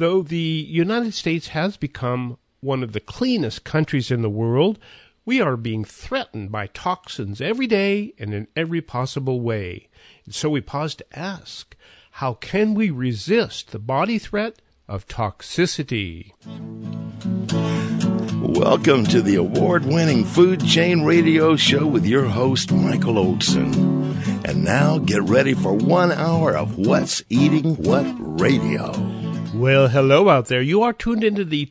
Though the United States has become one of the cleanest countries in the world, we are being threatened by toxins every day and in every possible way. And so we pause to ask, how can we resist the body threat of toxicity? Welcome to the award-winning Food Chain Radio Show with your host, Michael Olson. And now get ready for 1 hour of What's Eating What Radio. Well, hello out there. You are tuned into the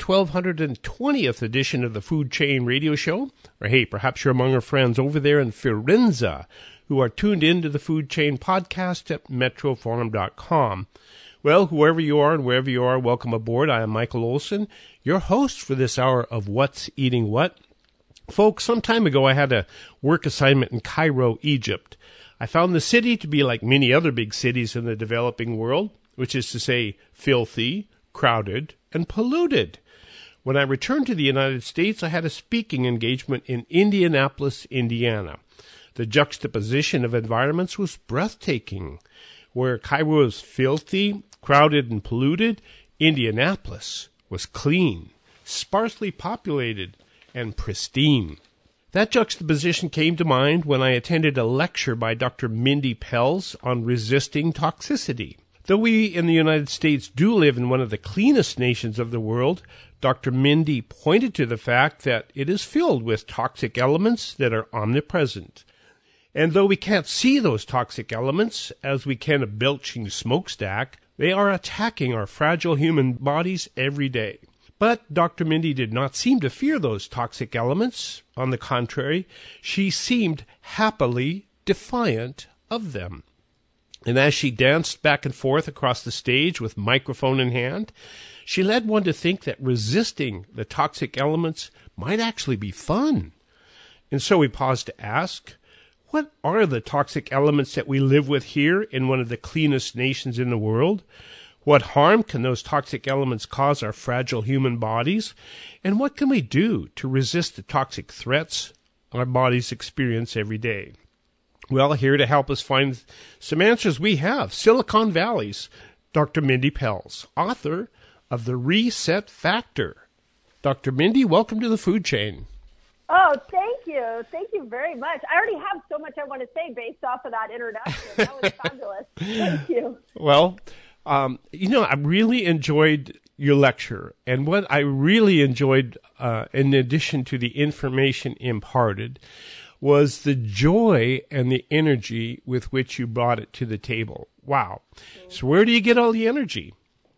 1220th edition of the Food Chain Radio Show. Or hey, perhaps you're among our friends over there in Firenze who are tuned into the Food Chain podcast at metrofarm.com. Well, whoever you are and wherever you are, welcome aboard. I am Michael Olson, your host for this hour of What's Eating What. Folks, some time ago I had a work assignment in Cairo, Egypt. I found the city to be like many other big cities in the developing world, which is to say filthy, crowded, and polluted. When I returned to the United States, I had a speaking engagement in Indianapolis, Indiana. The juxtaposition of environments was breathtaking. Where Cairo was filthy, crowded, and polluted, Indianapolis was clean, sparsely populated, and pristine. That juxtaposition came to mind when I attended a lecture by Dr. Mindy Pelz on resisting toxicity. Though we in the United States do live in one of the cleanest nations of the world, Dr. Mindy pointed to the fact that it is filled with toxic elements that are omnipresent. And though we can't see those toxic elements as we can a belching smokestack, they are attacking our fragile human bodies every day. But Dr. Mindy did not seem to fear those toxic elements. On the contrary, she seemed happily defiant of them. And as she danced back and forth across the stage with microphone in hand, she led one to think that resisting the toxic elements might actually be fun. And so we paused to ask, what are the toxic elements that we live with here in one of the cleanest nations in the world? What harm can those toxic elements cause our fragile human bodies? And what can we do to resist the toxic threats our bodies experience every day? Well, here to help us find some answers we have Silicon Valley's Dr. Mindy Pelz, author of The Reset Factor. Dr. Mindy, welcome to the Food Chain. Oh, thank you. Thank you very much. I already have so much I want to say based off of that introduction. That was fabulous. Thank you. Well, I really enjoyed your lecture. And what I really enjoyed, in addition to the information imparted, was the joy and the energy with which you brought it to the table. Wow. So where do you get all the energy?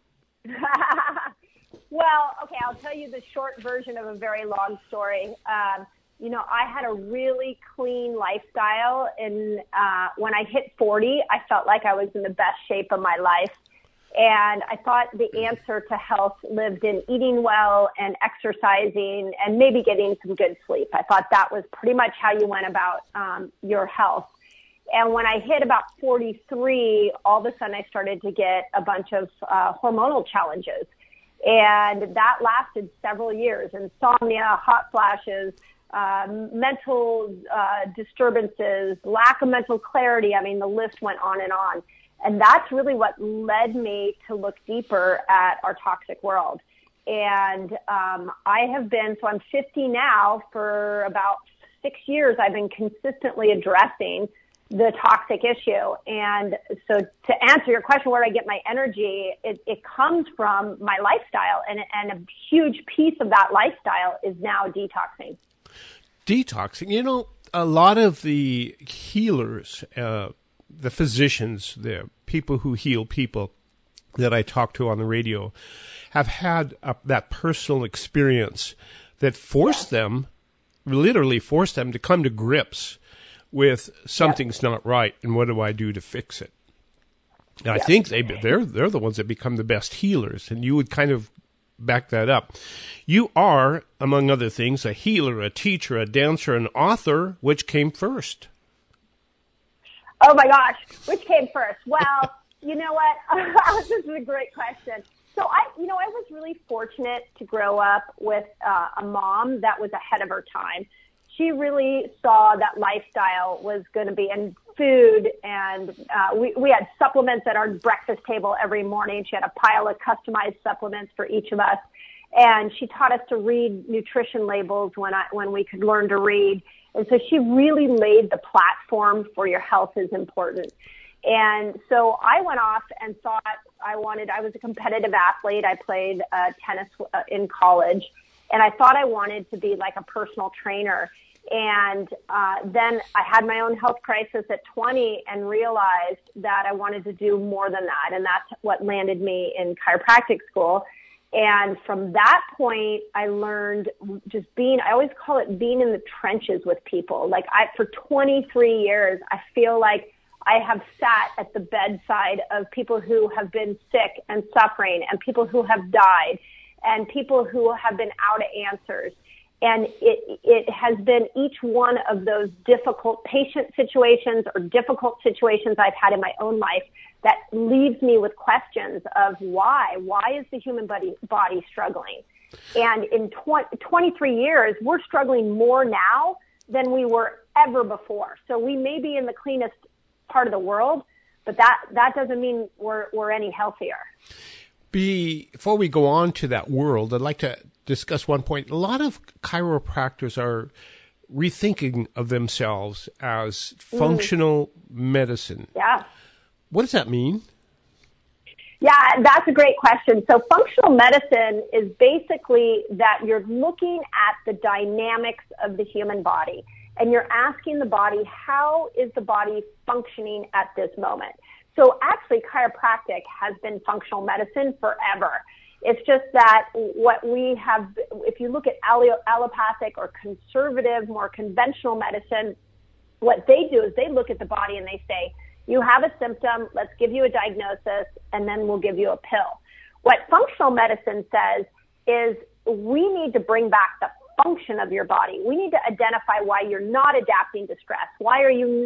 Well, okay, I'll tell you the short version of a very long story. I had a really clean lifestyle, and when I hit 40, I felt like I was in the best shape of my life. And I thought the answer to health lived in eating well and exercising and maybe getting some good sleep. I thought that was pretty much how you went about your health. And when I hit about 43, all of a sudden I started to get a bunch of hormonal challenges. And that lasted several years. Insomnia, hot flashes, mental disturbances, lack of mental clarity. I mean, the list went on and on. And that's really what led me to look deeper at our toxic world. And I'm 50 now. For about 6 years, I've been consistently addressing the toxic issue. And so to answer your question, where I get my energy, it comes from my lifestyle. And a huge piece of that lifestyle is now detoxing. Detoxing. A lot of the healers, the physicians, the people who heal people that I talk to on the radio have had that personal experience that literally forced them to come to grips with something's not right and what do I do to fix it. And I think they're the ones that become the best healers, and you would kind of back that up. You are, among other things, a healer, a teacher, a dancer, an author. Which came first? Oh my gosh, which came first? Well, you know what? This is a great question. So I was really fortunate to grow up with a mom that was ahead of her time. She really saw that lifestyle was going to be, and food, and we had supplements at our breakfast table every morning. She had a pile of customized supplements for each of us, and she taught us to read nutrition labels when we could learn to read. And so she really laid the platform for your health is important. And so I went off and thought I was a competitive athlete. I played tennis in college, and I thought I wanted to be like a personal trainer. And then I had my own health crisis at 20 and realized that I wanted to do more than that. And that's what landed me in chiropractic school. And from that point, I learned I always call it being in the trenches with people. Like for 23 years, I feel like I have sat at the bedside of people who have been sick and suffering, and people who have died, and people who have been out of answers. And it has been each one of those difficult patient situations or difficult situations I've had in my own life that leaves me with questions of why. Why is the human body struggling? And in 23 years, we're struggling more now than we were ever before. So we may be in the cleanest part of the world, but that doesn't mean we're any healthier. Before we go on to that world, I'd like to discuss one point. A lot of chiropractors are rethinking of themselves as functional medicine. Yeah. What does that mean? Yeah, that's a great question. So functional medicine is basically that you're looking at the dynamics of the human body, and you're asking the body, how is the body functioning at this moment? So actually, chiropractic has been functional medicine forever. It's just that what we have, if you look at allopathic or conservative, more conventional medicine, what they do is they look at the body and they say, you have a symptom, let's give you a diagnosis, and then we'll give you a pill. What functional medicine says is we need to bring back the function of your body. We need to identify why you're not adapting to stress. Why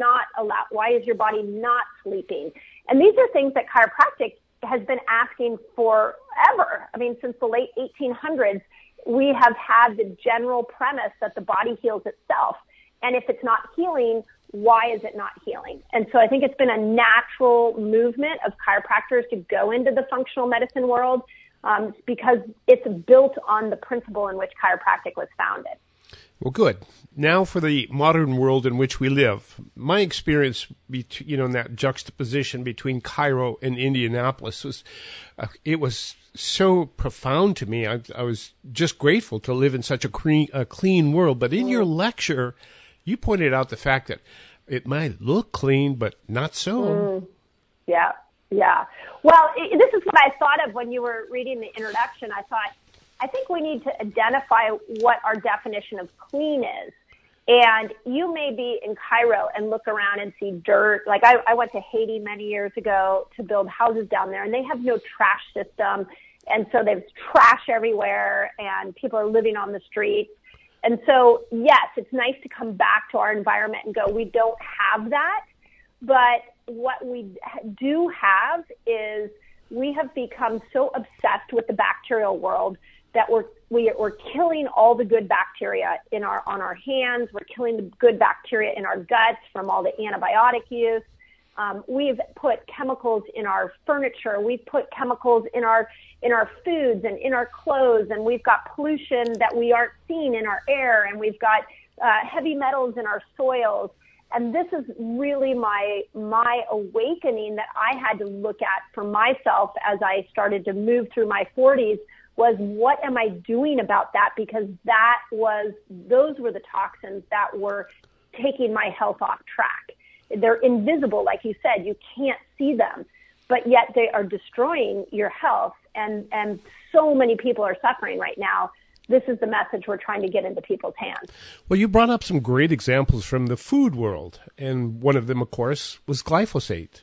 is your body not sleeping? And these are things that chiropractic has been asking forever. I mean, since the late 1800s, we have had the general premise that the body heals itself. And if it's not healing, why is it not healing? And so I think it's been a natural movement of chiropractors to go into the functional medicine world because it's built on the principle in which chiropractic was founded. Well, good. Now for the modern world in which we live. My experience, in that juxtaposition between Cairo and Indianapolis was so profound to me. I was just grateful to live in such a clean world. But in your lecture, you pointed out the fact that it might look clean, but not so. Yeah. Well, this is what I thought of when you were reading the introduction. I think we need to identify what our definition of clean is. And you may be in Cairo and look around and see dirt. Like I went to Haiti many years ago to build houses down there, and they have no trash system. And so there's trash everywhere, and people are living on the streets. And so, yes, it's nice to come back to our environment and go, we don't have that. But what we do have is we have become so obsessed with the bacterial world that we're killing all the good bacteria on our hands. We're killing the good bacteria in our guts from all the antibiotic use. We've put chemicals in our furniture. We've put chemicals in our foods and in our clothes, and we've got pollution that we aren't seeing in our air, and we've got heavy metals in our soils. And this is really my awakening that I had to look at for myself as I started to move through my 40s was, what am I doing about that? Because those were the toxins that were taking my health off track. They're invisible, like you said, you can't see them, but yet they are destroying your health. And so many people are suffering right now. This is the message we're trying to get into people's hands. Well, you brought up some great examples from the food world, and one of them, of course, was glyphosate.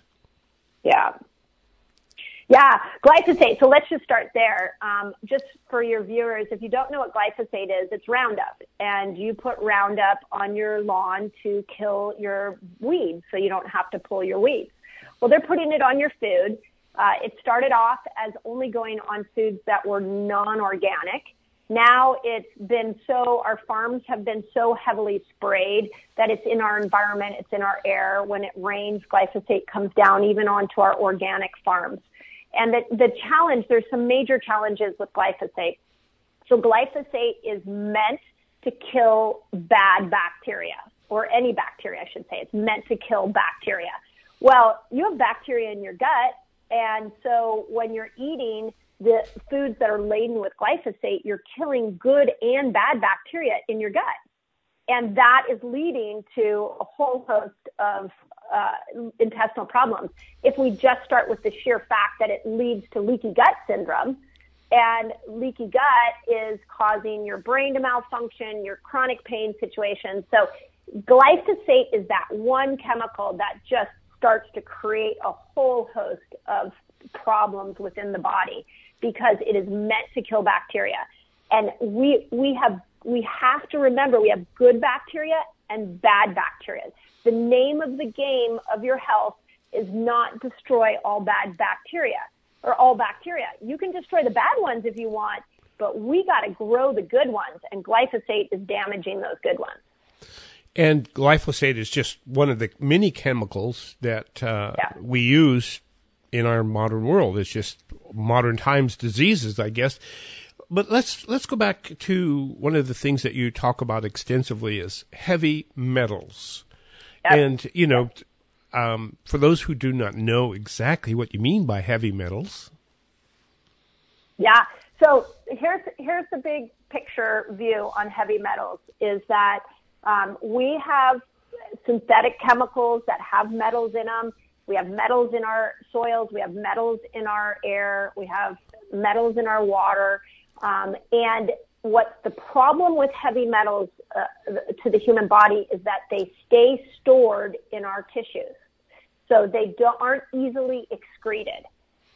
Yeah, glyphosate. So let's just start there. Just for your viewers, if you don't know what glyphosate is, it's Roundup. And you put Roundup on your lawn to kill your weeds so you don't have to pull your weeds. Well, they're putting it on your food. It started off as only going on foods that were non-organic. Now our farms have been so heavily sprayed that it's in our environment, it's in our air. When it rains, glyphosate comes down even onto our organic farms. And the challenge, there's some major challenges with glyphosate. So glyphosate is meant to kill bad bacteria, or any bacteria, I should say. It's meant to kill bacteria. Well, you have bacteria in your gut, and so when you're eating the foods that are laden with glyphosate, you're killing good and bad bacteria in your gut. And that is leading to a whole host of intestinal problems. If we just start with the sheer fact that it leads to leaky gut syndrome, and leaky gut is causing your brain to malfunction, your chronic pain situations. So glyphosate is that one chemical that just starts to create a whole host of problems within the body, because it is meant to kill bacteria. And we have to remember we have good bacteria and bad bacteria. The name of the game of your health is not destroy all bad bacteria or all bacteria. You can destroy the bad ones if you want, but we got to grow the good ones, and glyphosate is damaging those good ones. And glyphosate is just one of the many chemicals that we use in our modern world. It's just modern times diseases, I guess. But let's go back to one of the things that you talk about extensively is heavy metals. Yep. And, for those who do not know exactly what you mean by heavy metals. Yeah. So here's the big picture view on heavy metals is that we have synthetic chemicals that have metals in them. We have metals in our soils. We have metals in our air. We have metals in our water. And what's the problem with heavy metals to the human body is that they stay stored in our tissues. So they aren't easily excreted.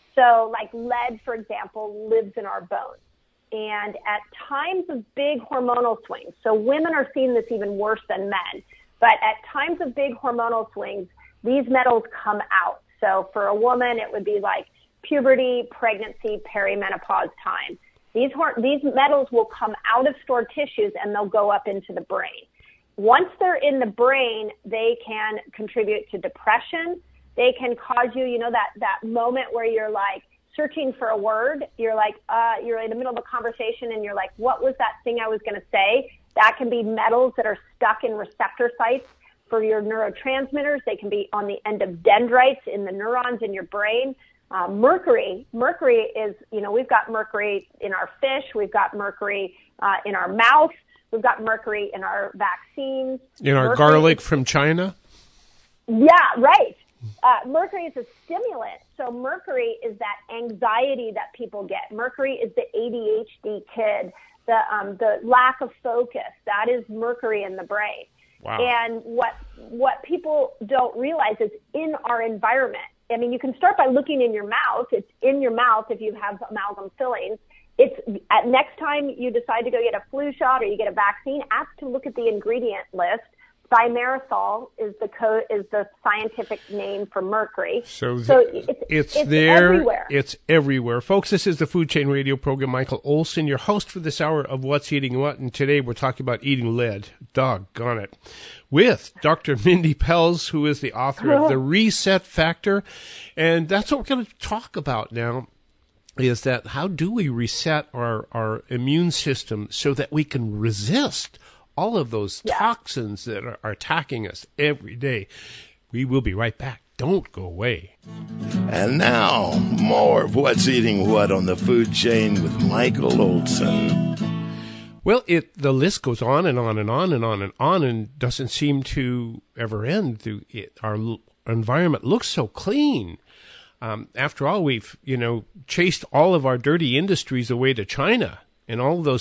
So like lead, for example, lives in our bones. And at times of big hormonal swings, so women are seeing this even worse than men, but at times of big hormonal swings, these metals come out. So for a woman, it would be like puberty, pregnancy, perimenopause time. These metals will come out of stored tissues and they'll go up into the brain. Once they're in the brain, they can contribute to depression. They can cause you, that moment where you're like searching for a word. You're like, you're in the middle of a conversation and you're like, what was that thing I was going to say? That can be metals that are stuck in receptor sites for your neurotransmitters. They can be on the end of dendrites in the neurons in your brain. Mercury is, we've got mercury in our fish. We've got mercury in our mouth. We've got mercury in our vaccines. In our garlic from China? Yeah, right. Mercury is a stimulant. So mercury is that anxiety that people get. Mercury is the ADHD kid, the lack of focus. That is mercury in the brain. Wow. And what people don't realize is in our environment. I mean, you can start by looking in your mouth. It's in your mouth if you have amalgam fillings. It's next time you decide to go get a flu shot or you get a vaccine, ask to look at the ingredient list. Thimerosal is the scientific name for mercury. So it's there. Everywhere. It's everywhere. Folks, this is the Food Chain Radio program. Michael Olson, your host for this hour of What's Eating What, and today we're talking about eating lead. Doggone it. With Dr. Mindy Pelz, who is the author of The Reset Factor. And that's what we're going to talk about now, is that how do we reset our immune system so that we can resist all of those toxins that are attacking us every day. We will be right back. Don't go away. And now, more of What's Eating What on the Food Chain with Michael Olson. Well, the list goes on and on and on and on and on and doesn't seem to ever end. Our environment looks so clean. After all, we've, chased all of our dirty industries away to China, and all those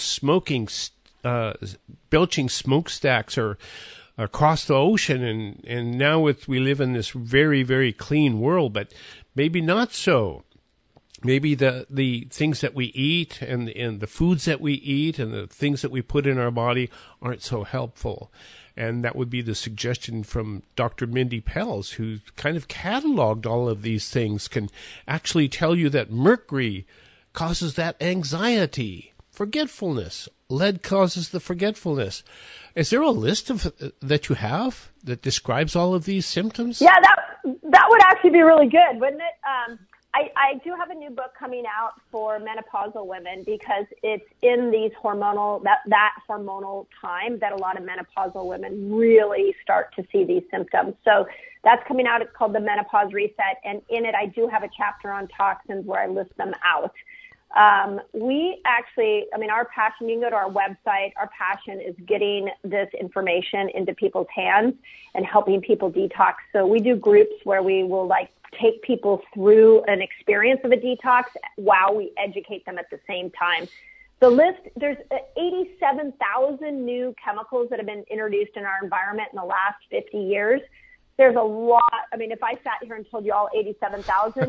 belching smokestacks are across the ocean, and now we live in this very, very clean world, but maybe not so. Maybe the things that we eat and the foods that we eat and the things that we put in our body aren't so helpful. And that would be the suggestion from Dr. Mindy Pelz, who kind of cataloged all of these things, can actually tell you that mercury causes that anxiety. forgetfulness. Lead causes the forgetfulness. Is there a list of that you have that describes all of these symptoms? Yeah, that would actually be really good, wouldn't it? I do have a new book coming out for menopausal women because it's in these hormonal that hormonal time that a lot of menopausal women really start to see these symptoms. So that's coming out. It's called The Menopause Reset, and in it I do have a chapter on toxins where I list them out. We actually, our passion, you can go to our website. Our passion is getting this information into people's hands and helping people detox. So we do groups where we will take people through an experience of a detox while we educate them at the same time. The list, there's 87,000 new chemicals that have been introduced in our environment in the last 50 years. There's a lot. If I sat here and told you all 87,000,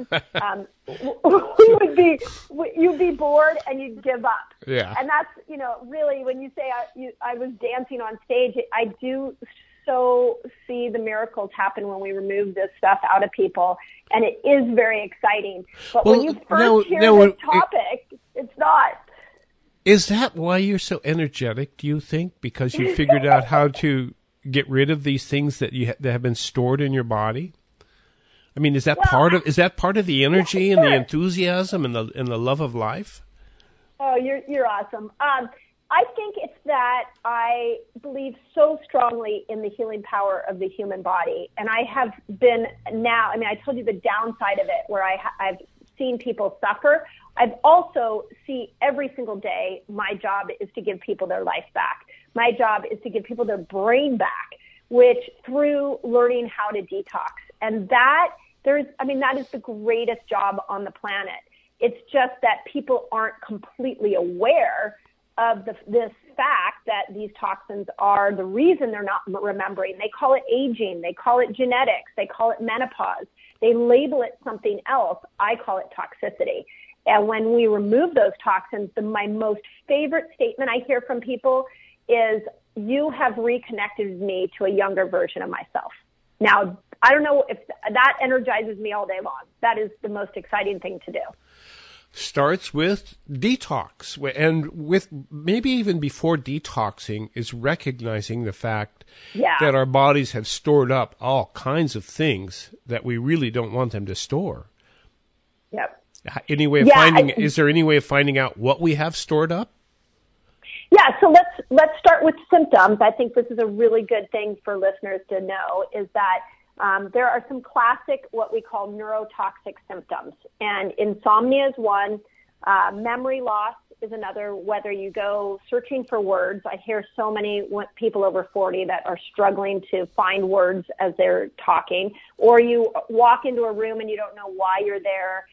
you'd be bored and you'd give up. Yeah. And that's, really when you say I was dancing on stage, I do so see the miracles happen when we remove this stuff out of people, and it is very exciting. But when you first hear this topic, it's not. Is that why you're so energetic, do you think? Because you figured out how to get rid of these things that that have been stored in your body? Is that part of the energy and the enthusiasm and the love of life? Oh, you're awesome. I think it's that I believe so strongly in the healing power of the human body. And I have been now, I told you the downside of it where I've seen people suffer. I've also see every single day, my job is to give people their life back. My job is to give people their brain back, which through learning how to detox. And that is the greatest job on the planet. It's just that people aren't completely aware of this fact that these toxins are the reason they're not remembering. They call it aging. They call it genetics. They call it menopause. They label it something else. I call it toxicity. And when we remove those toxins, my most favorite statement I hear from people is, you have reconnected me to a younger version of myself. Now, I don't know if that energizes me all day long. That is the most exciting thing to do. Starts with detox, and with maybe even before detoxing is recognizing the fact that our bodies have stored up all kinds of things that we really don't want them to store. Yep. Is there any way of finding out what we have stored up? Yeah, so let's start with symptoms. I think this is a really good thing for listeners to know is that there are some classic, what we call neurotoxic symptoms. And insomnia is one. Memory loss is another, whether you go searching for words. I hear so many people over 40 that are struggling to find words as they're talking. Or you walk into a room and you don't know why you're there.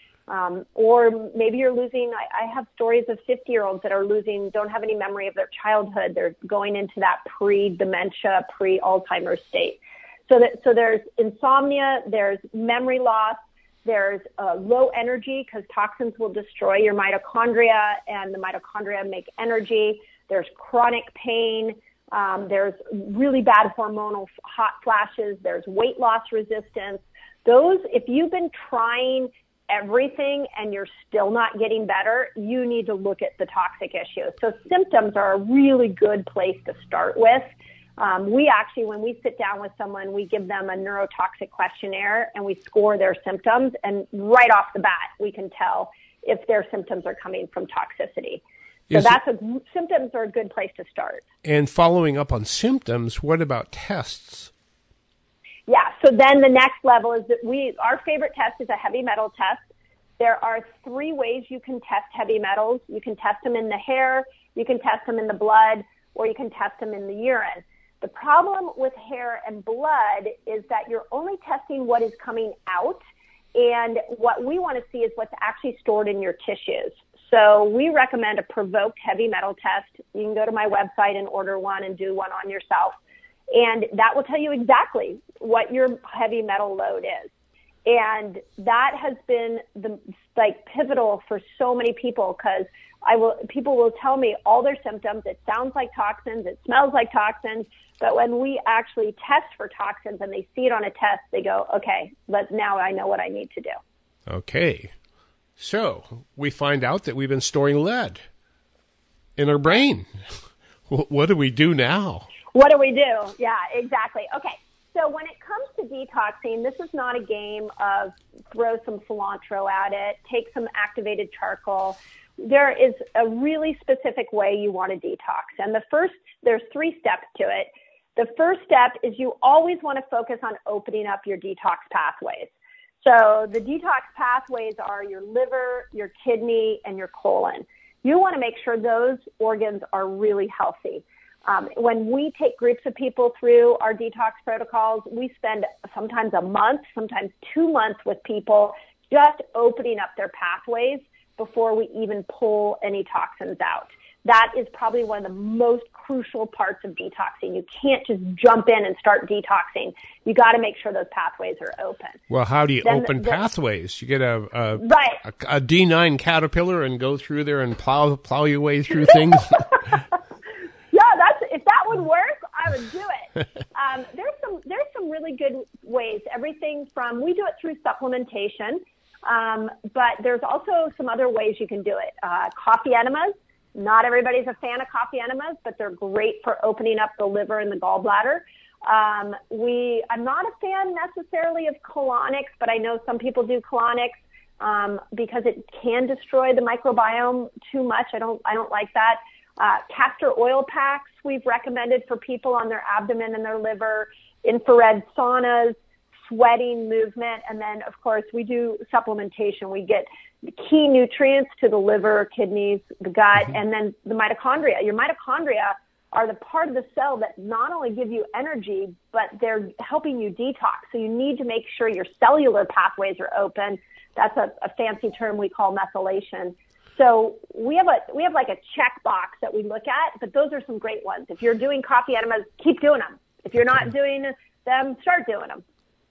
Or maybe you're losing, I have stories of 50-year-olds that are don't have any memory of their childhood. They're going into that pre-dementia, pre-Alzheimer's state. So there's insomnia, there's memory loss, there's low energy because toxins will destroy your mitochondria and the mitochondria make energy. There's chronic pain. There's really bad hormonal hot flashes. There's weight loss resistance. Those, if you've been trying everything and you're still not getting better, you need to look at the toxic issue. So symptoms are a really good place to start with. We actually, when we sit down with someone, we give them a neurotoxic questionnaire and we score their symptoms. And right off the bat, we can tell if their symptoms are coming from toxicity. So symptoms are a good place to start. And following up on symptoms, what about tests? Yeah, so then the next level is that our favorite test is a heavy metal test. There are 3 ways you can test heavy metals. You can test them in the hair, you can test them in the blood, or you can test them in the urine. The problem with hair and blood is that you're only testing what is coming out, and what we want to see is what's actually stored in your tissues. So we recommend a provoked heavy metal test. You can go to my website and order one and do one on yourself. And that will tell you exactly what your heavy metal load is. And that has been pivotal for so many people because people will tell me all their symptoms. It sounds like toxins. It smells like toxins. But when we actually test for toxins and they see it on a test, they go, okay, now I know what I need to do. Okay. So we find out that we've been storing lead. in our brain. What do we do now? What do we do? Yeah, exactly. Okay. So when it comes to detoxing, this is not a game of throw some cilantro at it, take some activated charcoal. There is a really specific way you want to detox. And there's 3 steps to it. The first step is you always want to focus on opening up your detox pathways. So the detox pathways are your liver, your kidney, and your colon. You want to make sure those organs are really healthy. When we take groups of people through our detox protocols, we spend sometimes a month, sometimes 2 months with people just opening up their pathways before we even pull any toxins out. That is probably one of the most crucial parts of detoxing. You can't just jump in and start detoxing. You got to make sure those pathways are open. Well, how do you open pathways? You get a D9 caterpillar and go through there and plow your way through things? If that would work, I would do it. There's some really good ways. Everything from, we do it through supplementation, but there's also some other ways you can do it. Coffee enemas. Not everybody's a fan of coffee enemas, but they're great for opening up the liver and the gallbladder. I'm not a fan necessarily of colonics, but I know some people do colonics because it can destroy the microbiome too much. I don't like that. Castor oil packs we've recommended for people on their abdomen and their liver, infrared saunas, sweating, movement, and then, of course, we do supplementation. We get key nutrients to the liver, kidneys, the gut, and then the mitochondria. Your mitochondria are the part of the cell that not only give you energy, but they're helping you detox. So you need to make sure your cellular pathways are open. That's a fancy term we call methylation. So we have like a check box that we look at, but those are some great ones. If you're doing coffee enemas, keep doing them. If you're not doing them, start doing them.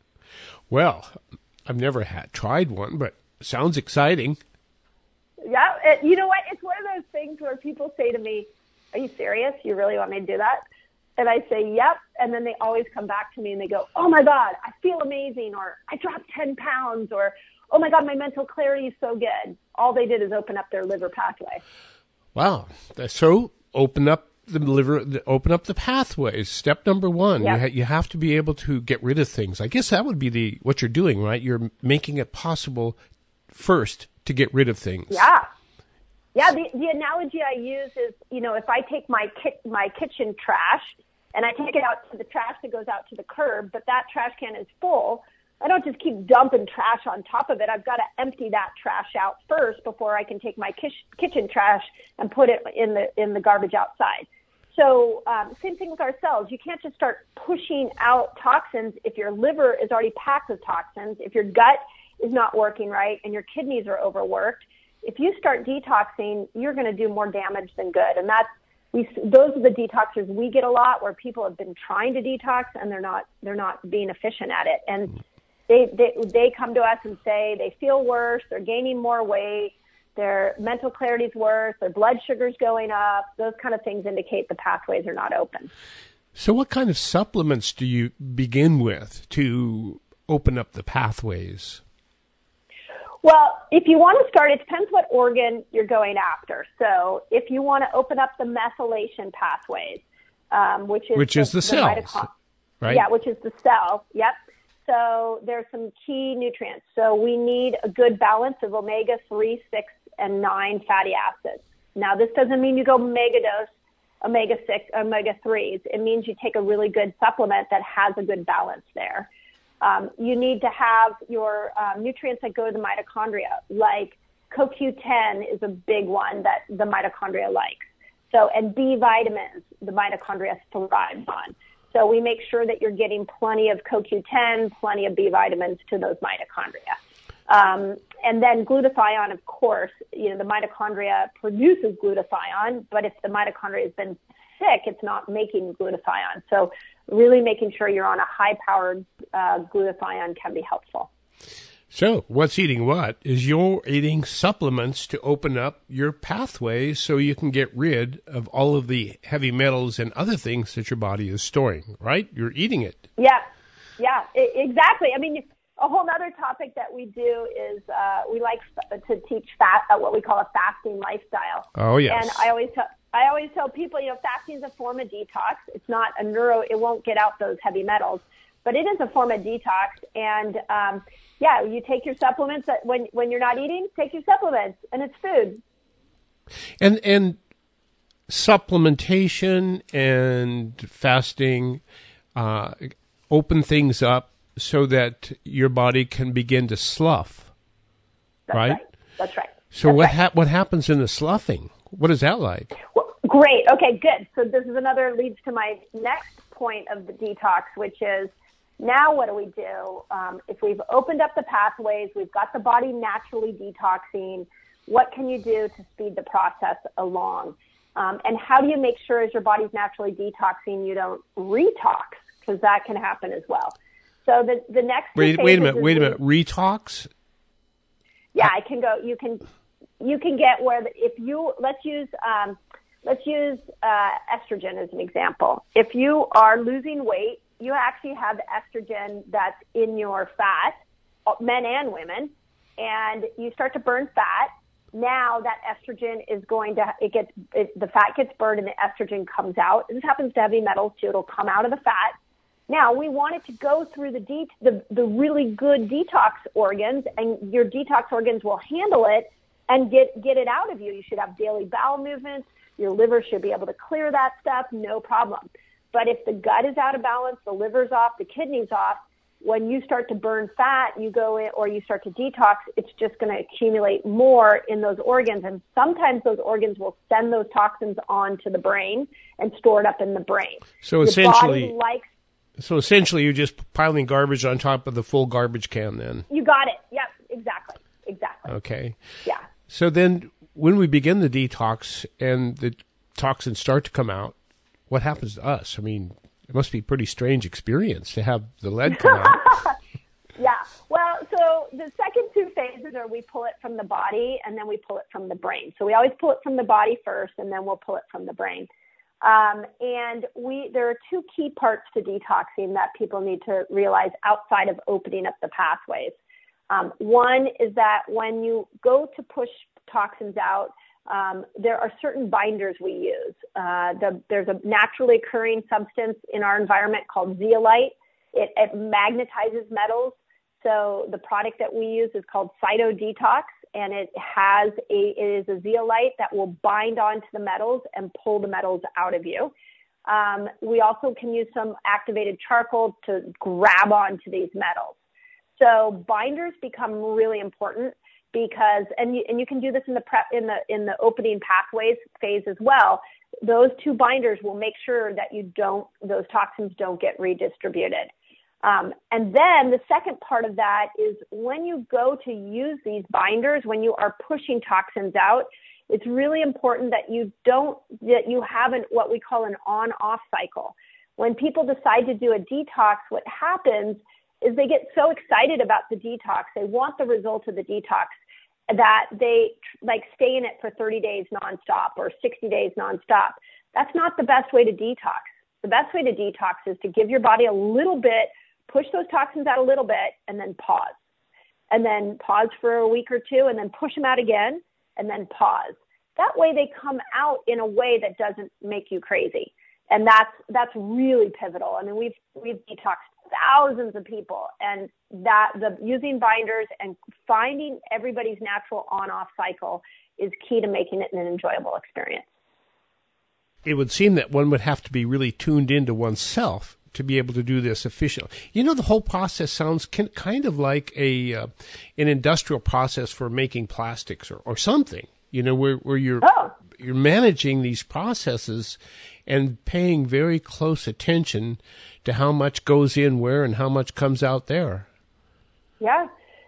Well, I've never tried one, but it sounds exciting. Yeah, you know what? It's one of those things where people say to me, "Are you serious? You really want me to do that?" And I say, "Yep." And then they always come back to me and they go, "Oh my God, I feel amazing," or "I dropped 10 pounds," or "Oh my God, my mental clarity is so good." All they did is open up their liver pathway. Wow. So open up the liver, open up the pathways. Step number 1, yep. You have to be able to get rid of things. I guess that would be what you're doing, right? You're making it possible first to get rid of things. Yeah. Yeah, the analogy I use is, if I take my kitchen trash and I take it out to the trash that goes out to the curb, but that trash can is full, I don't just keep dumping trash on top of it. I've got to empty that trash out first before I can take my kitchen trash and put it in the garbage outside. So same thing with our cells. You can't just start pushing out toxins if your liver is already packed with toxins, if your gut is not working right and your kidneys are overworked. If you start detoxing, you're going to do more damage than good. And those are the detoxers we get a lot, where people have been trying to detox and they're not being efficient at it. And they come to us and say they feel worse, they're gaining more weight, their mental clarity's worse, their blood sugar's going up. Those kind of things indicate the pathways are not open. So what kind of supplements do you begin with to open up the pathways? Well, if you want to start, it depends what organ you're going after. So if you want to open up the methylation pathways, which is the cells, right? Yeah, which is the cell. Yep. So there's some key nutrients. So we need a good balance of omega-3, 6, and 9 fatty acids. Now, this doesn't mean you go mega dose omega-6, omega-3s. It means you take a really good supplement that has a good balance there. You need to have your nutrients that go to the mitochondria, like CoQ10 is a big one that the mitochondria likes. So, and B vitamins, the mitochondria thrive on. So we make sure that you're getting plenty of CoQ10, plenty of B vitamins to those mitochondria. And then glutathione, of course, the mitochondria produces glutathione, but if the mitochondria has been sick, it's not making glutathione. So really making sure you're on a high-powered glutathione can be helpful. So what's eating what is you're eating supplements to open up your pathways so you can get rid of all of the heavy metals and other things that your body is storing, right? You're eating it. Yeah, exactly. I mean, a whole other topic that we do is we like to teach what we call a fasting lifestyle. Oh, yes. And I always I always tell people, fasting is a form of detox. It's not it won't get out those heavy metals, but it is a form of detox. And, you take your supplements when you're not eating, take your supplements, and it's food. And supplementation and fasting open things up so that your body can begin to slough, right? That's right. So what happens in the sloughing? What is that like? Well, great. Okay, good. So this is leads to my next point of the detox, which is now what do we do? If we've opened up the pathways, we've got the body naturally detoxing, what can you do to speed the process along? And how do you make sure as your body's naturally detoxing, you don't retox? Because that can happen as well. So the next wait a minute, retox? Yeah, I can go. You can get where let's use estrogen as an example. If you are losing weight, you actually have estrogen that's in your fat, men and women, and you start to burn fat. Now that estrogen is the fat gets burned and the estrogen comes out. This happens to heavy metals too. It'll come out of the fat. Now we want it to go through the really good detox organs, and your detox organs will handle it and get it out of you. You should have daily bowel movements. Your liver should be able to clear that stuff, no problem. But if the gut is out of balance, the liver's off, the kidney's off, when you start to burn fat, you go in or you start to detox, it's just going to accumulate more in those organs. And sometimes those organs will send those toxins on to the brain and store it up in the brain. So essentially, you're just piling garbage on top of the full garbage can then. You got it. Yep, exactly. Okay. Yeah. So then when we begin the detox and the toxins start to come out, what happens to us? I mean, it must be a pretty strange experience to have the lead come out. Yeah. Well, so the second two phases are we pull it from the body and then we pull it from the brain. So we always pull it from the body first and then we'll pull it from the brain. And there are two key parts to detoxing that people need to realize outside of opening up the pathways. One is that when you go to push toxins out, there are certain binders we use. There's a naturally occurring substance in our environment called zeolite. It magnetizes metals. So the product that we use is called Cytodetox, and it is a zeolite that will bind onto the metals and pull the metals out of you. We also can use some activated charcoal to grab onto these metals. So binders become really important because, and you can do this in the opening pathways phase as well. Those two binders will make sure that those toxins don't get redistributed. And then the second part of that is when you go to use these binders, when you are pushing toxins out, it's really important that you have what we call an on-off cycle. When people decide to do a detox, what happens is they get so excited about the detox, they want the result of the detox, that they stay in it for 30 days nonstop or 60 days nonstop. That's not the best way to detox. The best way to detox is to give your body a little bit, push those toxins out a little bit, and then pause. And then pause for a week or two, and then push them out again, and then pause. That way they come out in a way that doesn't make you crazy. And that's really pivotal. I mean, we've detoxed thousands of people, and using binders and finding everybody's natural on-off cycle is key to making it an enjoyable experience. It would seem that one would have to be really tuned into oneself to be able to do this efficiently. The whole process sounds kind of like an industrial process for making plastics or something. Where you're managing these processes and paying very close attention to how much goes in where and how much comes out there. Yeah.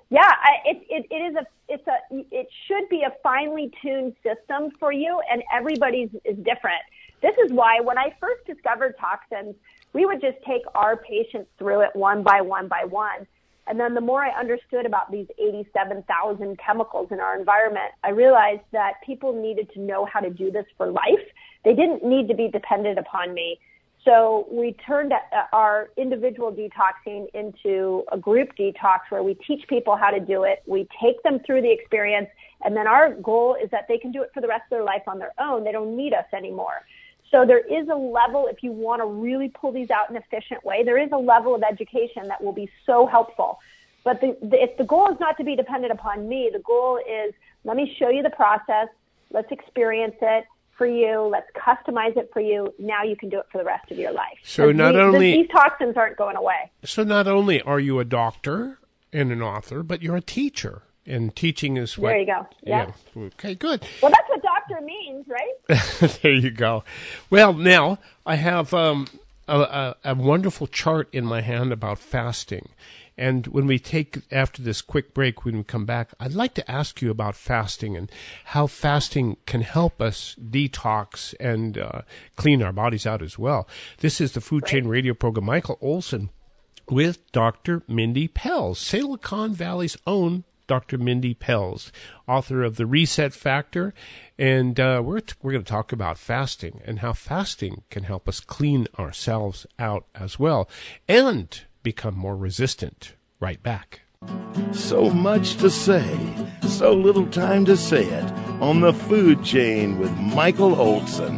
It should be a finely tuned system for you, and everybody's is different. This is why when I first discovered toxins, we would just take our patients through it one by one by one. And then the more I understood about these 87,000 chemicals in our environment, I realized that people needed to know how to do this for life. They didn't need to be dependent upon me. So we turned our individual detoxing into a group detox where we teach people how to do it. We take them through the experience, And then our goal is that they can do it for the rest of their life on their own. They don't need us anymore. So there is a level, if you want to really pull these out in an efficient way, there is a level of education that will be so helpful. But if the goal is not to be dependent upon me, the goal is, let me show you the process. Let's experience it for you. Let's customize it for you. Now you can do it for the rest of your life. So these toxins aren't going away. So not only are you a doctor and an author, but you're a teacher. And teaching is what... There you go. Yeah. Okay, good. Well, that's what doctor means, right? There you go. Well, now I have a wonderful chart in my hand about fasting. And when we take, after this quick break, when we come back, I'd like to ask you about fasting and how fasting can help us detox and clean our bodies out as well. This is the Food Chain Radio program. Michael Olson with Dr. Mindy Pelz, Silicon Valley's own Dr. Mindy Pelz, author of The Reset Factor. And we're going to talk about fasting and how fasting can help us clean ourselves out as well and become more resistant. Right back. So much to say, so little time to say it on the Food Chain with Michael Olson.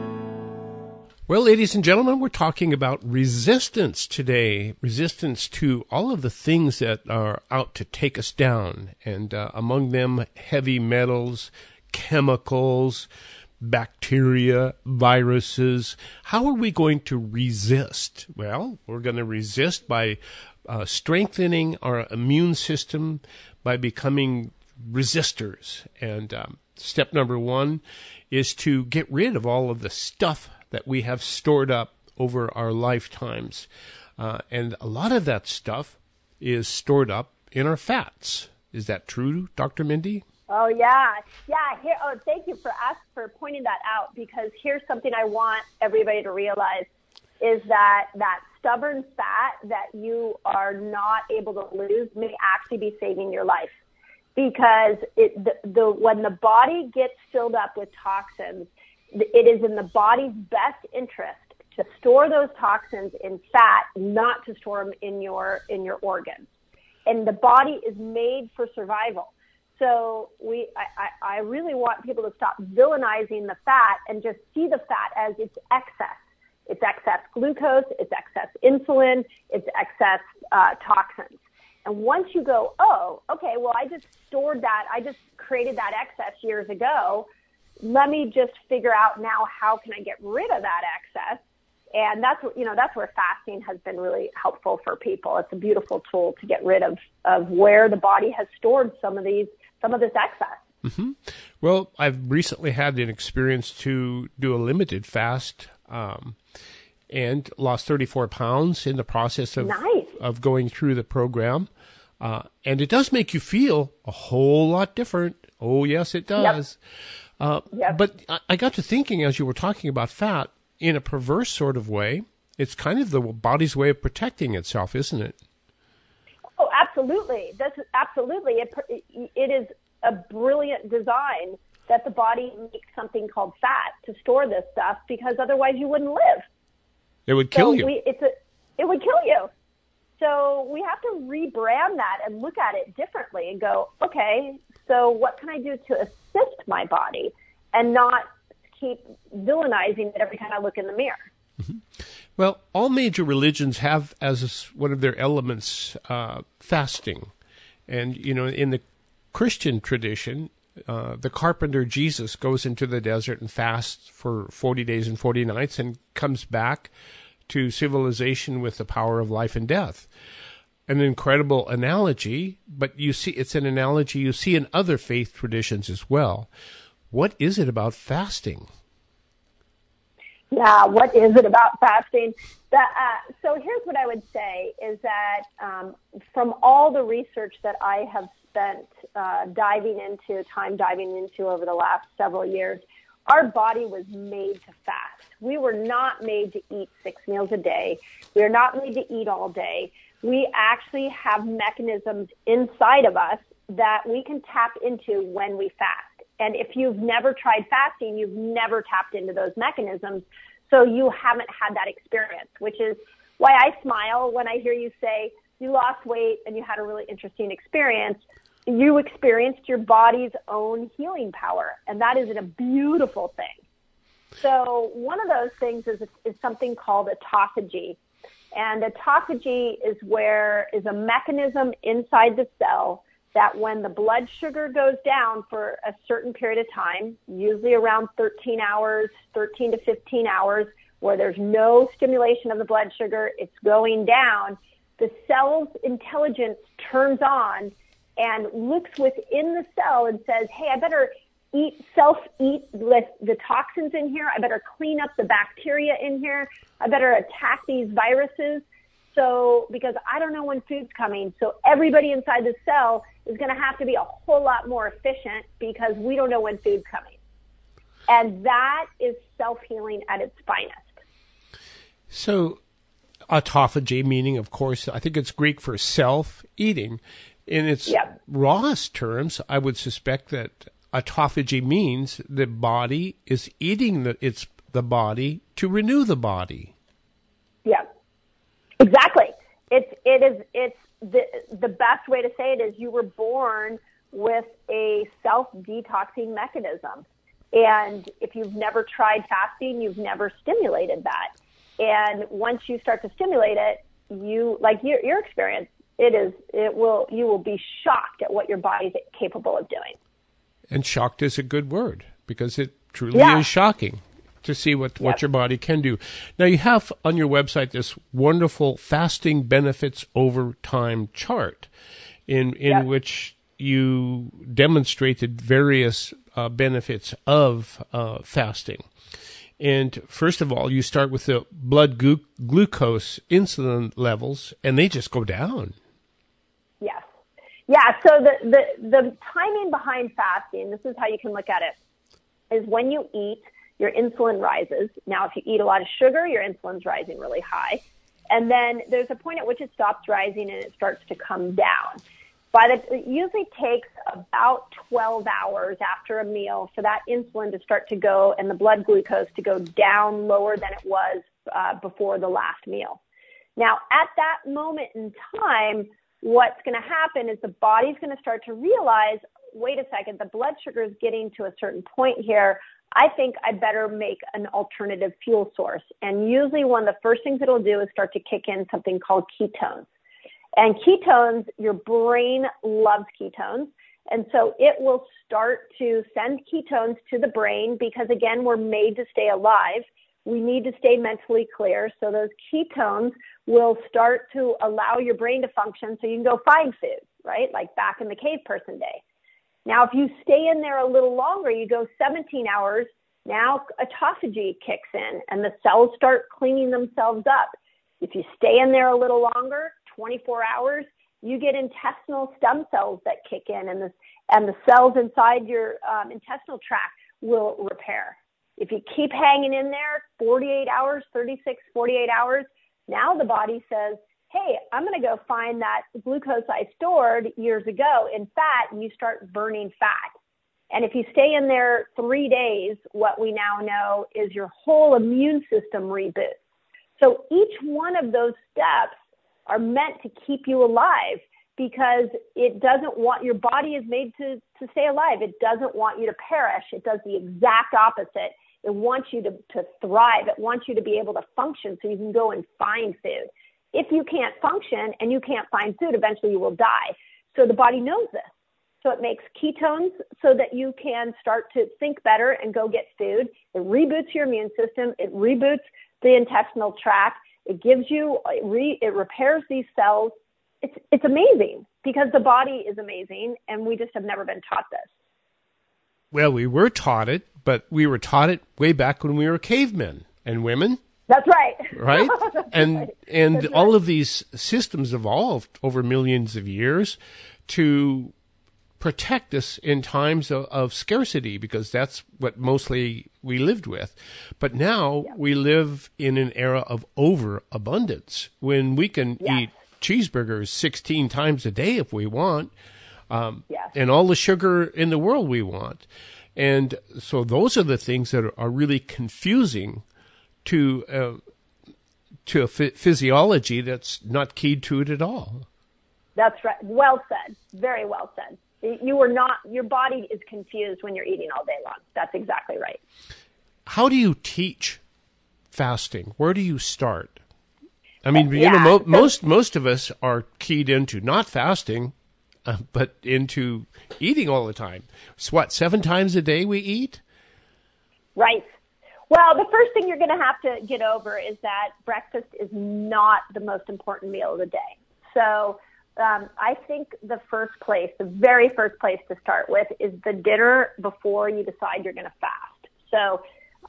Well, ladies and gentlemen, we're talking about resistance today, resistance to all of the things that are out to take us down, and among them, heavy metals, chemicals, bacteria, viruses. How are we going to resist? Well, we're going to resist by strengthening our immune system, by becoming resistors. And step number one is to get rid of all of the stuff that we have stored up over our lifetimes. And a lot of that stuff is stored up in our fats. Is that true, Dr. Mindy? Oh, yeah. Thank you for pointing that out, because here's something I want everybody to realize is that stubborn fat that you are not able to lose may actually be saving your life, because when the body gets filled up with toxins, it is in the body's best interest to store those toxins in fat, not to store them in your organs. And the body is made for survival. So I really want people to stop villainizing the fat and just see the fat as its excess. It's excess glucose, it's excess insulin, it's excess toxins. And once you go, oh, okay, well, I just stored that, I just created that excess years ago, let me just figure out now how can I get rid of that excess. And that's where fasting has been really helpful for people. It's a beautiful tool to get rid of where the body has stored some of this excess. Mm-hmm. Well, I've recently had an experience to do a limited fast and lost 34 pounds in the process of going through the program. And it does make you feel a whole lot different. Oh, yes, it does. Yep. But I got to thinking, as you were talking about fat, in a perverse sort of way, it's kind of the body's way of protecting itself, isn't it? Oh, absolutely. Absolutely. It is a brilliant design that the body makes something called fat to store this stuff, because otherwise you wouldn't live. It would kill you. It would kill you. So we have to rebrand that and look at it differently and go, okay, so what can I do to assist my body and not keep villainizing it every time I look in the mirror? Mm-hmm. Well, all major religions have as one of their elements fasting. And, in the Christian tradition, the carpenter Jesus goes into the desert and fasts for 40 days and 40 nights and comes back to civilization with the power of life and death. An incredible analogy, but it's an analogy you see in other faith traditions as well. What is it about fasting? Yeah, what is it about fasting? So here's what I would say is that from all the research that I have spent diving into over the last several years, our body was made to fast. We were not made to eat 6 meals a day. We are not made to eat all day. We actually have mechanisms inside of us that we can tap into when we fast. And if you've never tried fasting, you've never tapped into those mechanisms, so you haven't had that experience, which is why I smile when I hear you say you lost weight and you had a really interesting experience. you experienced your body's own healing power, and that is a beautiful thing. So one of those things is something called autophagy. And autophagy is a mechanism inside the cell that when the blood sugar goes down for a certain period of time, usually around 13 to 15 hours, where there's no stimulation of the blood sugar, it's going down, the cell's intelligence turns on and looks within the cell and says, hey, I better eat the toxins in here. I better clean up the bacteria in here. I better attack these viruses. So, because I don't know when food's coming. So everybody inside the cell is going to have to be a whole lot more efficient because we don't know when food's coming. And that is self-healing at its finest. So autophagy, meaning, of course, I think it's Greek for self-eating. In its rawest terms, I would suspect that autophagy means the body is eating the body to renew the body. Yeah, exactly. It's the best way to say it is you were born with a self-detoxing mechanism. And if you've never tried fasting, you've never stimulated that. And once you start to stimulate it, you, like your experience, you will be shocked at what your body's capable of doing. And shocked is a good word because it truly is shocking to see what your body can do. Now, you have on your website this wonderful fasting benefits over time chart in which you demonstrated various benefits of fasting. And first of all, you start with the blood glucose insulin levels, and they just go down. Yes. Yeah, so the timing behind fasting, this is how you can look at it, is when you eat, your insulin rises. Now, if you eat a lot of sugar, your insulin's rising really high. And then there's a point at which it stops rising and it starts to come down. It usually takes about 12 hours after a meal for that insulin to start to go and the blood glucose to go down lower than it was before the last meal. Now, at that moment in time, what's going to happen is the body's going to start to realize, wait a second, the blood sugar is getting to a certain point here. I think I better make an alternative fuel source. And usually one of the first things it'll do is start to kick in something called ketones. And ketones, your brain loves ketones. And so it will start to send ketones to the brain because, again, we're made to stay alive. We need to stay mentally clear. So those ketones will start to allow your brain to function so you can go find food, right? Like back in the cave person day. Now, if you stay in there a little longer, you go 17 hours, now autophagy kicks in and the cells start cleaning themselves up. If you stay in there a little longer, 24 hours, you get intestinal stem cells that kick in, and the cells inside your intestinal tract will repair. If you keep hanging in there 48 hours, 36, 48 hours, now the body says, hey, I'm going to go find that glucose I stored years ago in fat, and you start burning fat. And if you stay in there 3 days, what we now know is your whole immune system reboots. So each one of those steps are meant to keep you alive because it doesn't want, your body is made to stay alive. It doesn't want you to perish. It does the exact opposite. It wants you to thrive. It wants you to be able to function so you can go and find food. If you can't function and you can't find food, eventually you will die. So the body knows this. So it makes ketones so that you can start to think better and go get food. It reboots your immune system. It reboots the intestinal tract. It gives you, it repairs these cells. It's amazing because the body is amazing and we just have never been taught this. Well, we were taught it, but we were taught it way back when we were cavemen and women. That's right. Right? And That's all right. of these systems evolved over millions of years to protect us in times of scarcity because that's what mostly we lived with. But now we live in an era of overabundance when we can eat cheeseburgers 16 times a day if we want, and all the sugar in the world we want. And so those are the things that are really confusing to a physiology that's not keyed to it at all. That's right. Well said. Very well said. Your body is confused when you're eating all day long. That's exactly right. How do you teach fasting? Where do you start? I mean, most of us are keyed into not fasting, but into eating all the time. So what, 7 times a day we eat? Right. Well, the first thing you're going to have to get over is that breakfast is not the most important meal of the day. So I think the very first place to start with is the dinner before you decide you're going to fast. So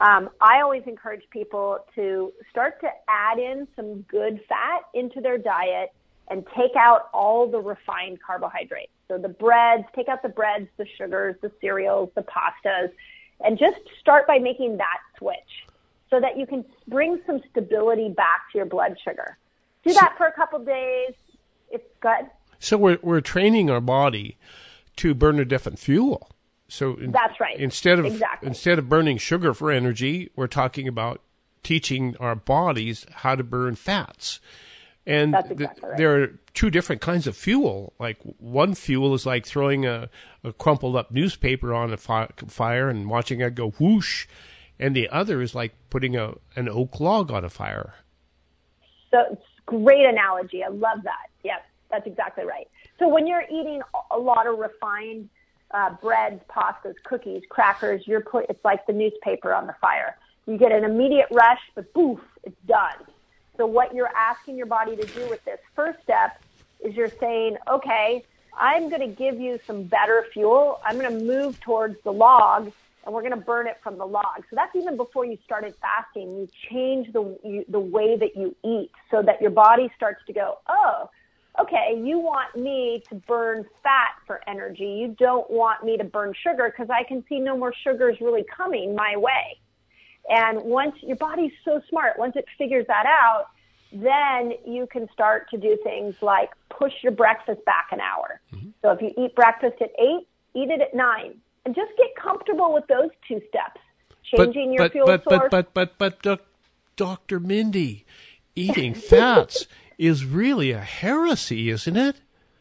I always encourage people to start to add in some good fat into their diet and take out all the refined carbohydrates. So the breads, take out the breads, the sugars, the cereals, the pastas, and just start by making that switch so that you can bring some stability back to your blood sugar. Do that for a couple days. It's good. So we're training our body to burn a different fuel. So that's right. Instead of burning sugar for energy, we're talking about teaching our bodies how to burn fats. And that's exactly right. There are 2 different kinds of fuel. Like one fuel is like throwing a crumpled up newspaper on a fire and watching it go whoosh. And the other is like putting an oak log on a fire. So it's a great analogy. I love that. Yes, that's exactly right. So when you're eating a lot of refined breads, pastas, cookies, crackers, it's like the newspaper on the fire. You get an immediate rush, but poof, it's done. So what you're asking your body to do with this first step is you're saying, okay, I'm going to give you some better fuel. I'm going to move towards the log, and we're going to burn it from the log. So that's even before you started fasting. You change the way that you eat so that your body starts to go, oh, okay, you want me to burn fat for energy. You don't want me to burn sugar because I can see no more sugars really coming my way. And once your body's so smart, once it figures that out, then you can start to do things like push your breakfast back an hour. Mm-hmm. So if you eat breakfast at 8, eat it at 9. And just get comfortable with those 2 steps. Changing your fuel source. But Dr. Mindy, eating fats is really a heresy, isn't it?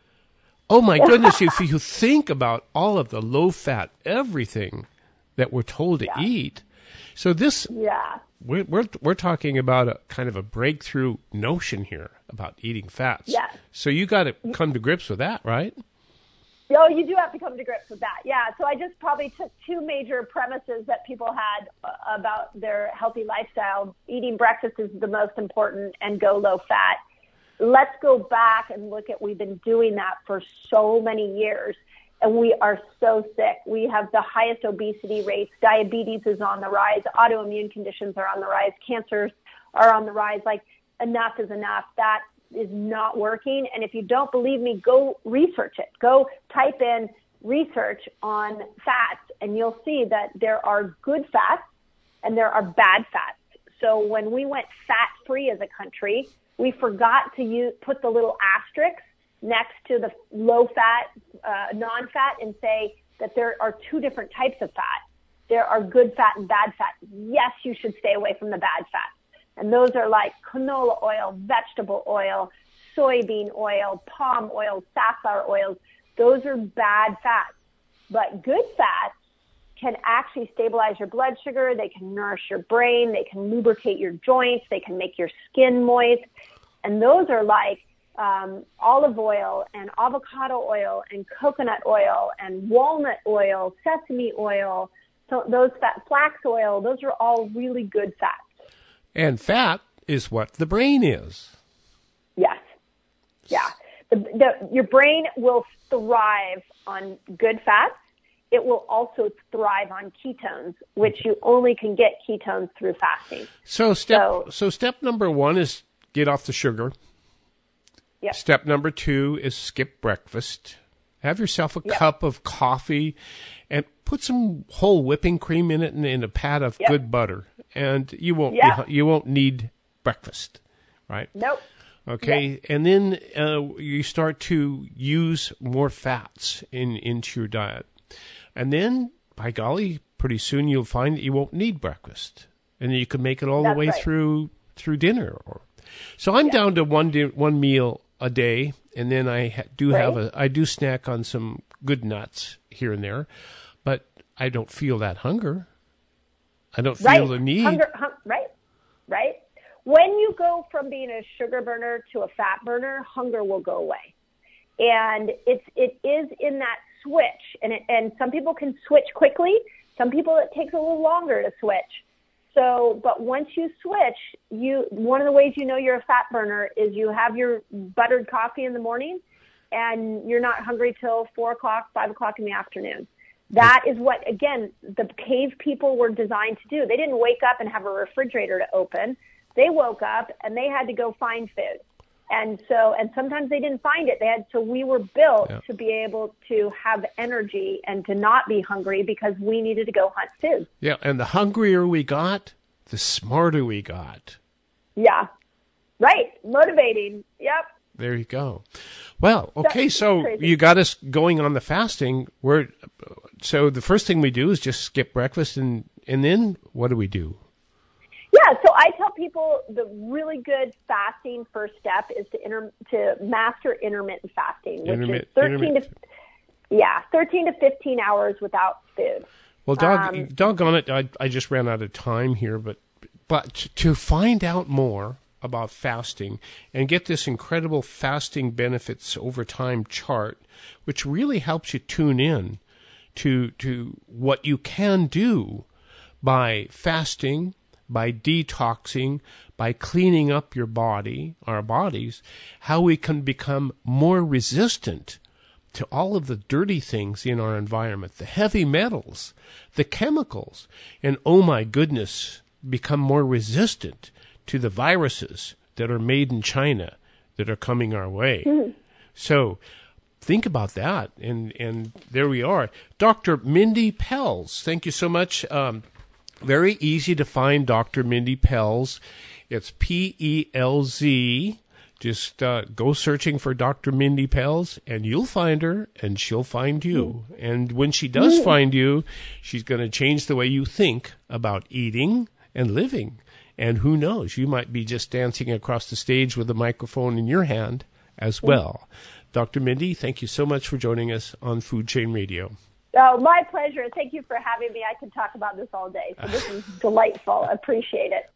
Oh my goodness, if you think about all of the low-fat everything that we're told to eat. So this, we're talking about a kind of a breakthrough notion here about eating fats. Yeah. So you got to come to grips with that, right? Oh, you do have to come to grips with that. Yeah. So I just probably took 2 major premises that people had about their healthy lifestyle. Eating breakfast is the most important, and go low fat. Let's go back and look at, we've been doing that for so many years, and we are so sick. We have the highest obesity rates. Diabetes is on the rise. Autoimmune conditions are on the rise. Cancers are on the rise. Like, enough is enough. That is not working. And if you don't believe me, go research it. Go type in research on fats, and you'll see that there are good fats and there are bad fats. So when we went fat-free as a country, we forgot to put the little asterisk next to the low-fat, non-fat, and say that there are 2 different types of fat. There are good fat and bad fat. Yes, you should stay away from the bad fats. And those are like canola oil, vegetable oil, soybean oil, palm oil, safflower oils. Those are bad fats. But good fats can actually stabilize your blood sugar. They can nourish your brain. They can lubricate your joints. They can make your skin moist. And those are like olive oil and avocado oil and coconut oil and walnut oil, sesame oil. So those flax oil, those are all really good fats. And fat is what the brain is. Yes. Yeah. Your brain will thrive on good fats. It will also thrive on ketones, which you only can get ketones through fasting. So step number 1 is get off the sugar. Yep. Step number 2 is skip breakfast. Have yourself a cup of coffee and put some whole whipping cream in it and in a pat of good butter. And you won't need breakfast, right? Nope. Okay, yep. And then you start to use more fats into your diet. And then, by golly, pretty soon you'll find that you won't need breakfast. And you can make it all the way through dinner. So I'm down to one meal a day, and then I do snack on some good nuts here and there, but I don't feel that hunger. I don't feel the need. Right. When you go from being a sugar burner to a fat burner, hunger will go away. And it is in that switch. And some people can switch quickly. Some people, it takes a little longer to switch. So, but once you switch, one of the ways you know you're a fat burner is you have your buttered coffee in the morning and you're not hungry till 4 o'clock, 5 o'clock in the afternoon. That is what, again, the cave people were designed to do. They didn't wake up and have a refrigerator to open. They woke up and they had to go find food. And sometimes they didn't find it. So we were built to be able to have energy and to not be hungry because we needed to go hunt food. Yeah. And the hungrier we got, the smarter we got. Yeah. Right. Motivating. Yep. There you go. Well, okay. So you got us going on the fasting. So the first thing we do is just skip breakfast and then what do we do? Yeah, so I tell people the really good fasting first step is to master intermittent fasting, which is 13 to 15 hours without food. Well, doggone it, I just ran out of time here, but to find out more about fasting and get this incredible fasting benefits over time chart, which really helps you tune in to what you can do by fasting, by detoxing, by cleaning up your body, our bodies, how we can become more resistant to all of the dirty things in our environment, the heavy metals, the chemicals, and oh my goodness, become more resistant to the viruses that are made in China that are coming our way. Mm-hmm. So think about that, and there we are. Dr. Mindy Pelz, thank you so much. Very easy to find Dr. Mindy Pelz. It's Pelz. Just go searching for Dr. Mindy Pelz, and you'll find her, and she'll find you. And when she does find you, she's going to change the way you think about eating and living. And who knows, you might be just dancing across the stage with a microphone in your hand as well. Dr. Mindy, thank you so much for joining us on Food Chain Radio. Oh, my pleasure. Thank you for having me. I could talk about this all day. So this is delightful. I appreciate it.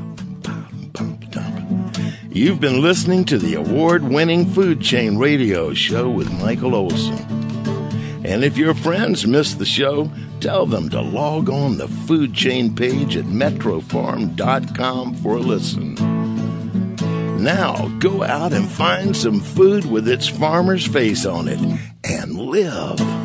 You've been listening to the award-winning Food Chain Radio Show with Michael Olson. And if your friends missed the show, tell them to log on the Food Chain page at metrofarm.com for a listen. Now, go out and find some food with its farmer's face on it and live.